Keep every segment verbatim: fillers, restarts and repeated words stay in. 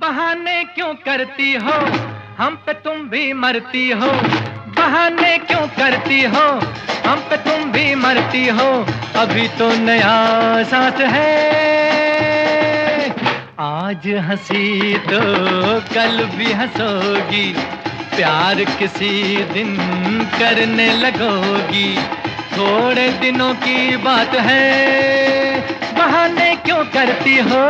बहाने क्यों करती हो, हम पे तुम भी मरती हो। बहाने क्यों करती हो, हम पे तुम भी मरती हो। अभी तो नया सांस है, आज हंसी तो कल भी हंसोगी। प्यार किसी दिन करने लगोगी, थोड़े दिनों की बात है। बहाने क्यों करती हो।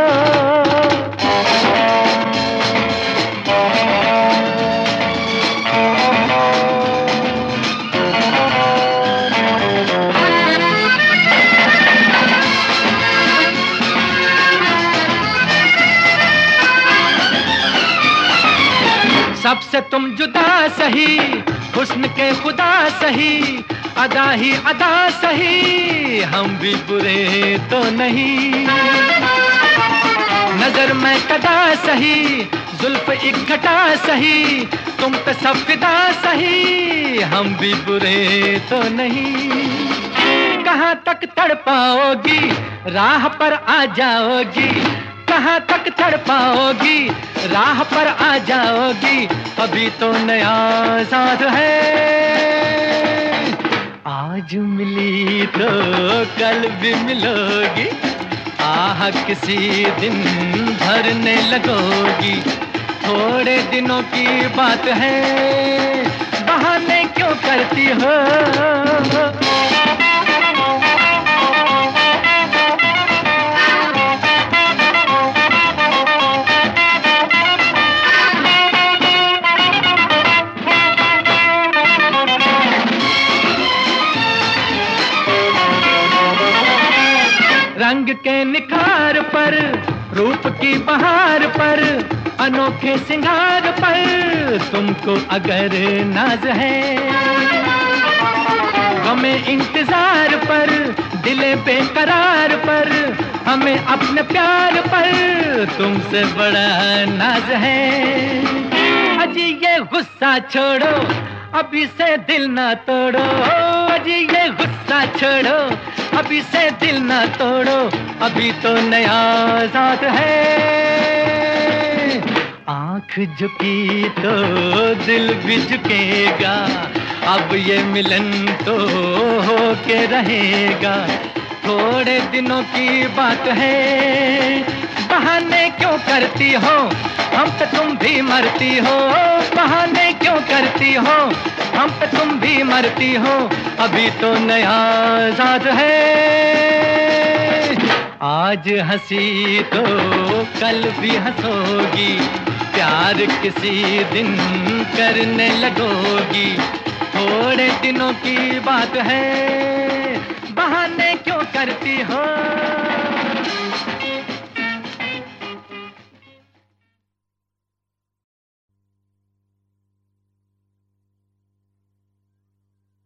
सबसे तुम जुदा सही, हुस्न के खुदा सही, अदा ही अदा सही, हम भी बुरे तो नहीं। नजर में कदा सही, जुल्फ एक घटा सही, तुम पे सब फिदा सही, हम भी बुरे तो नहीं। कहाँ तक तड़पाओगी, राह पर आ जाओगी। कहाँ तक तड़पाओगी, राह पर आ जाओगी। अभी तो नया साथ है, आज मिली तो कल भी मिलोगी। आह किसी दिन भरने लगोगी, थोड़े दिनों की बात है। बहाने क्यों करती हो। रंग के निखार पर, रूप की बहार पर, अनोखे सिंगार पर तुमको अगर नाज है। हमें इंतजार पर, दिले बेकरार पर, हमें अपने प्यार पर तुमसे बड़ा नाज है। अजी ये गुस्सा छोड़ो, अभी से दिल ना तोड़ो। अजी ये गुस्सा छोड़ो, अभी से दिल ना तोड़ो। अभी तो नया साथ है, आंख झुकी तो दिल भी झुकेगा। अब ये मिलन तो हो के रहेगा, थोड़े दिनों की बात है। बहाने क्यों करती हो, हम पे तुम भी मरती हो। बहाने क्यों करती हो, हम पे तुम भी मरती हो। अभी तो नया साथ है, आज हंसी तो कल भी हंसोगी। प्यार किसी दिन करने लगोगी, थोड़े दिनों की बात है। बहाने क्यों करती हो।